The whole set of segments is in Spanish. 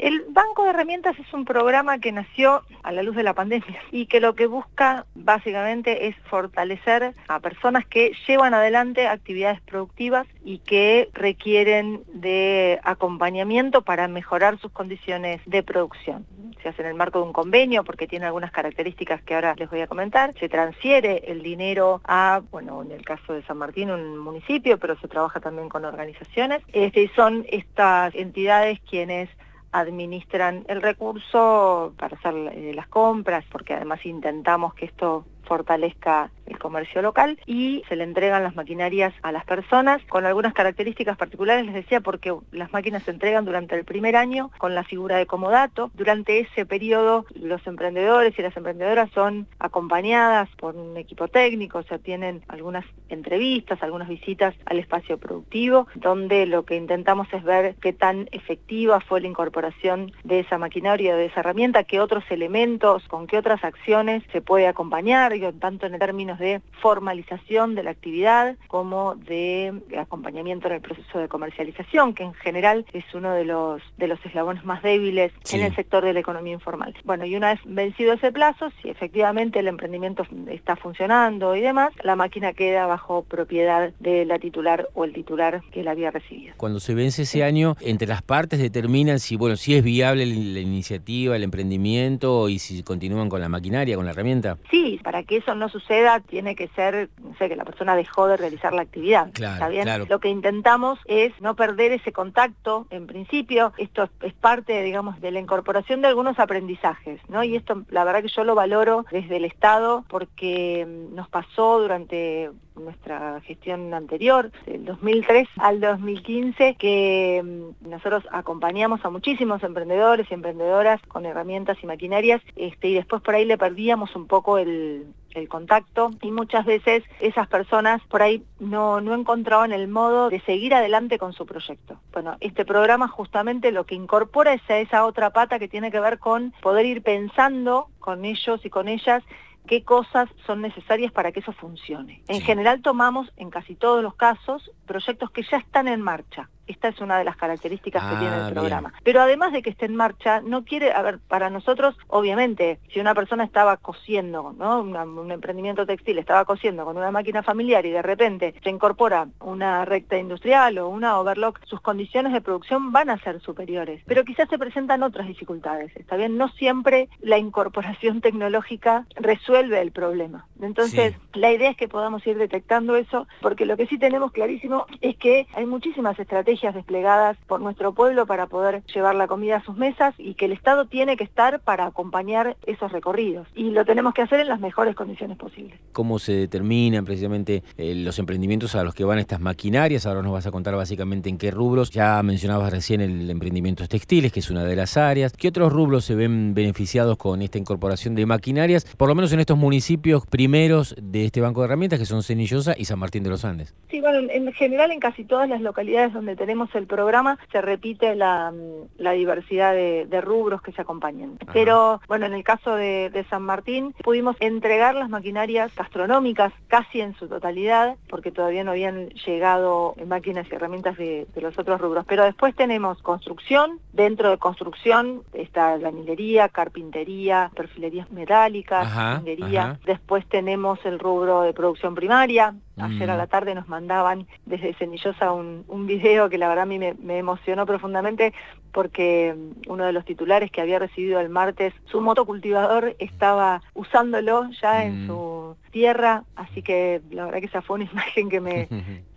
El Banco de Herramientas es un programa que nació a la luz de la pandemia y que lo que busca básicamente es fortalecer a personas que llevan adelante actividades productivas y que requieren de acompañamiento para mejorar sus condiciones de producción. Se hace en el marco de un convenio porque tiene algunas características que ahora les voy a comentar. Se transfiere el dinero a, bueno, en el caso de San Martín, un municipio, pero se trabaja también con organizaciones. Son estas entidades quienes administran el recurso para hacer las compras, porque además intentamos que esto fortalezca el comercio local, y se le entregan las maquinarias a las personas con algunas características particulares, les decía, porque las máquinas se entregan durante el primer año con la figura de comodato. Durante ese periodo los emprendedores y las emprendedoras son acompañadas por un equipo técnico, o sea, tienen algunas entrevistas, algunas visitas al espacio productivo, donde lo que intentamos es ver qué tan efectiva fue la incorporación de esa maquinaria, de esa herramienta, qué otros elementos, con qué otras acciones se puede acompañar, tanto en términos de formalización de la actividad como de acompañamiento en el proceso de comercialización, que en general es uno de los eslabones más débiles en el sector de la economía informal. Bueno, y una vez vencido ese plazo, si efectivamente el emprendimiento está funcionando y demás, la máquina queda bajo propiedad de la titular o el titular que la había recibido. Cuando se vence ese año, entre las partes determinan si es viable la iniciativa, el emprendimiento, y si continúan con la maquinaria, con la herramienta. Sí, para que eso no suceda tiene que ser, no sé, que la persona dejó de realizar la actividad. Claro, ¿está bien? Claro. Lo que intentamos es no perder ese contacto, en principio. Esto es parte, digamos, de la incorporación de algunos aprendizajes, ¿no? Y esto, la verdad que yo lo valoro desde el Estado, porque nos pasó durante nuestra gestión anterior, del 2003 al 2015, que nosotros acompañamos a muchísimos emprendedores y emprendedoras con herramientas y maquinarias, y después por ahí le perdíamos un poco el contacto, y muchas veces esas personas por ahí no encontraban el modo de seguir adelante con su proyecto. Bueno, este programa justamente lo que incorpora es esa otra pata que tiene que ver con poder ir pensando con ellos y con ellas qué cosas son necesarias para que eso funcione. En general tomamos, en casi todos los casos, proyectos que ya están en marcha. Esta es una de las características que tiene el programa. Bien. Pero además de que esté en marcha, no quiere, para nosotros, obviamente, si una persona estaba cosiendo, ¿no? Un emprendimiento textil, estaba cosiendo con una máquina familiar y de repente se incorpora una recta industrial o una overlock, sus condiciones de producción van a ser superiores. Pero quizás se presentan otras dificultades, ¿está bien? No siempre la incorporación tecnológica resuelve el problema. Entonces, la idea es que podamos ir detectando eso, porque lo que sí tenemos clarísimo es que hay muchísimas estrategias desplegadas por nuestro pueblo para poder llevar la comida a sus mesas, y que el Estado tiene que estar para acompañar esos recorridos, y lo tenemos que hacer en las mejores condiciones posibles. ¿Cómo se determinan precisamente los emprendimientos a los que van estas maquinarias? Ahora nos vas a contar básicamente en qué rubros. Ya mencionabas recién el emprendimiento textiles, que es una de las áreas. ¿Qué otros rubros se ven beneficiados con esta incorporación de maquinarias, por lo menos en estos municipios primeros de este banco de herramientas, que son Cenillosa y San Martín de los Andes? Sí, bueno, en general en casi todas las localidades donde tenemos el programa se repite la diversidad de rubros que se acompañan. Ajá. Pero bueno, en el caso de San Martín pudimos entregar las maquinarias gastronómicas casi en su totalidad, porque todavía no habían llegado máquinas y herramientas de los otros rubros. Pero después tenemos construcción, dentro de construcción está la minería, carpintería, perfilerías metálicas, minería. Después tenemos el rubro de producción primaria. Ayer a la tarde nos mandaban desde Cenillosa un video que la verdad a mí me emocionó profundamente, porque uno de los titulares que había recibido el martes, su motocultivador estaba usándolo ya en su tierra, así que la verdad que esa fue una imagen que me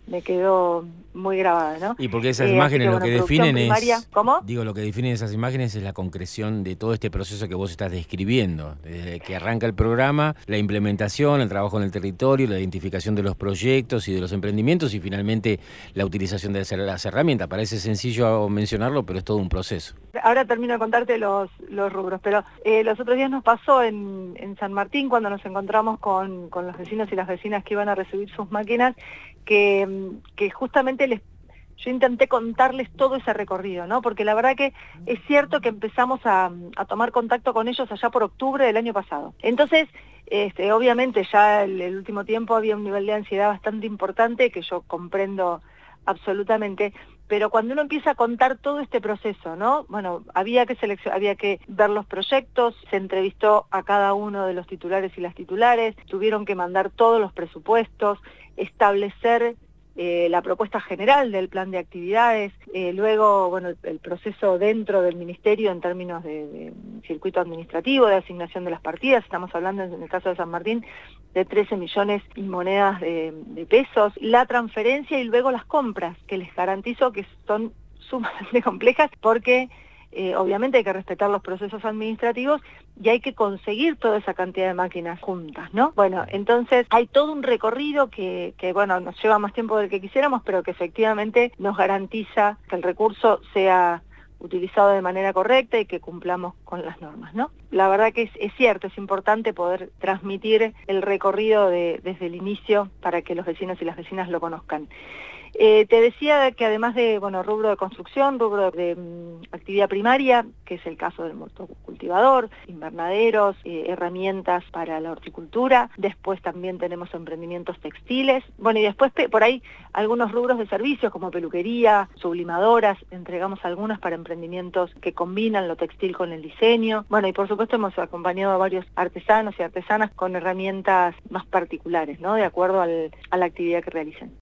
quedó muy grabada, ¿no? Y porque esas imágenes lo que definen primaria, es... ¿Cómo? Digo, lo que definen esas imágenes es la concreción de todo este proceso que vos estás describiendo. Desde que arranca el programa, la implementación, el trabajo en el territorio, la identificación de los proyectos y de los emprendimientos, y finalmente la utilización de las herramientas. Parece sencillo mencionarlo, pero es todo un proceso. Ahora termino de contarte los rubros, pero los otros días nos pasó en San Martín, cuando nos encontramos con los vecinos y las vecinas que iban a recibir sus máquinas, que justamente yo intenté contarles todo ese recorrido, ¿no? Porque la verdad que es cierto que empezamos a tomar contacto con ellos allá por octubre del año pasado. Entonces, obviamente ya el último tiempo había un nivel de ansiedad bastante importante, que yo comprendo absolutamente, pero cuando uno empieza a contar todo este proceso, ¿no? Bueno, había que ver los proyectos, se entrevistó a cada uno de los titulares y las titulares, tuvieron que mandar todos los presupuestos, establecer la propuesta general del plan de actividades, luego, bueno, el proceso dentro del ministerio en términos de circuito administrativo, de asignación de las partidas, estamos hablando en el caso de San Martín de 13 millones y monedas de pesos, la transferencia y luego las compras, que les garantizo que son sumamente complejas porque obviamente hay que respetar los procesos administrativos y hay que conseguir toda esa cantidad de máquinas juntas, ¿no? Bueno, entonces hay todo un recorrido que bueno, nos lleva más tiempo del que quisiéramos, pero que efectivamente nos garantiza que el recurso sea utilizado de manera correcta y que cumplamos con las normas, ¿no? La verdad que es cierto, es importante poder transmitir el recorrido desde el inicio para que los vecinos y las vecinas lo conozcan. Te decía que además de, bueno, rubro de construcción, rubro de actividad primaria, que es el caso del motocultivador, invernaderos, herramientas para la horticultura, después también tenemos emprendimientos textiles, bueno, y después por ahí algunos rubros de servicios como peluquería, sublimadoras, entregamos algunas para emprendimientos que combinan lo textil con el diseño, bueno, y por supuesto hemos acompañado a varios artesanos y artesanas con herramientas más particulares, ¿no?, de acuerdo a la actividad que realicen.